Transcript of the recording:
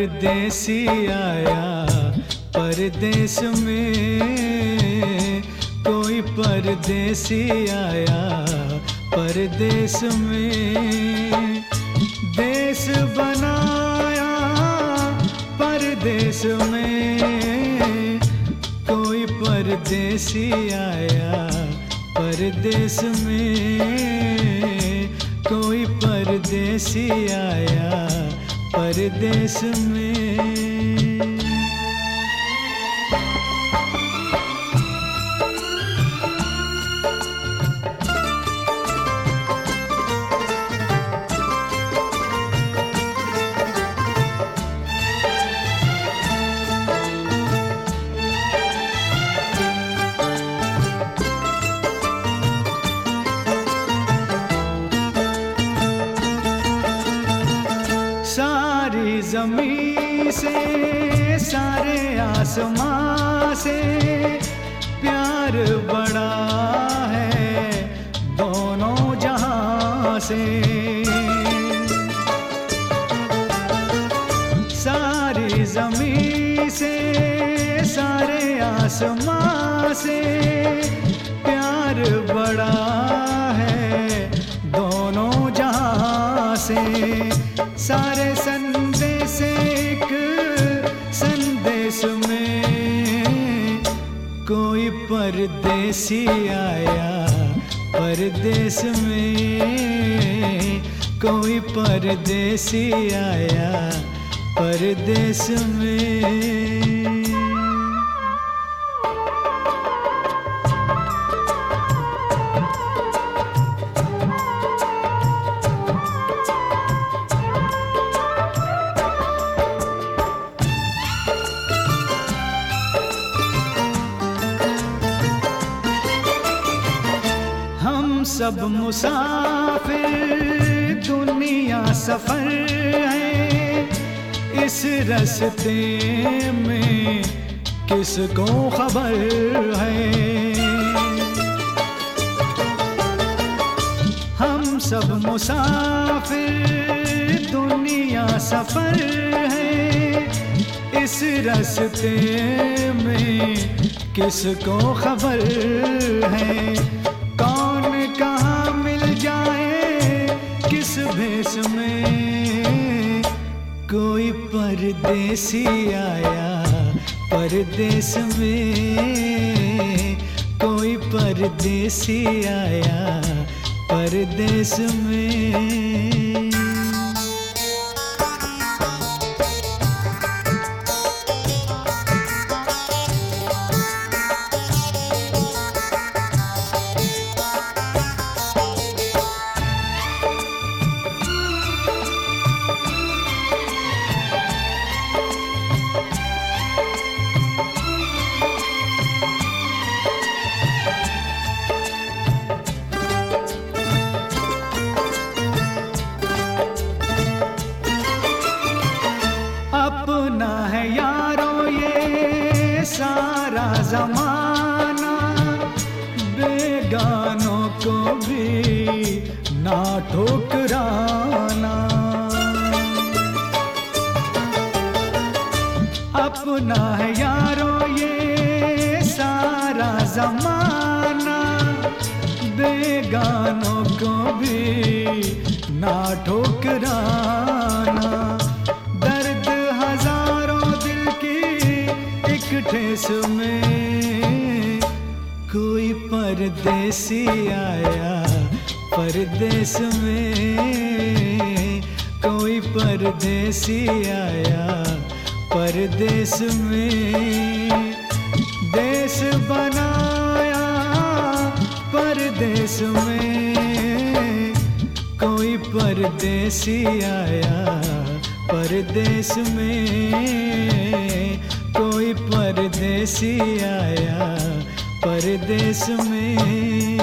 परदेसी आया परदेस में, कोई परदेसी आया परदेस में। देश बनाया परदेस में, कोई परदेसी आया परदेस में, कोई परदेसी आया परदेस में। सारी ज़मीं से सारे आसमां से प्यार बड़ा है दोनों जहां से। सारी ज़मीं से सारे आसमां से प्यार बड़ा है दोनों जहां से। सारे संदेश एक संदेश में, कोई परदेसी आया परदेस में, कोई परदेसी आया परदेस में। सब मुसाफिर दुनिया सफर है, इस रास्ते में किसको खबर है। हम सब मुसाफिर दुनिया सफर है, इस रास्ते में किसको खबर है। कौन कहाँ मिल जाए किस भेष में, कोई परदेसी आया परदेस में, कोई परदेसी आया परदेस में। अपना है यारो ये सारा जमाना, बेगानों को भी ना ठुकराना। अपना है यारो ये सारा जमाना, बेगानों को भी ना ठुकराना। ठेस में, कोई परदेसी आया परदेस में, कोई परदेसी आया परदेस में। देश बनाया परदेस में, कोई परदेसी आया परदेस में, कोई परदेसी आया परदेस में।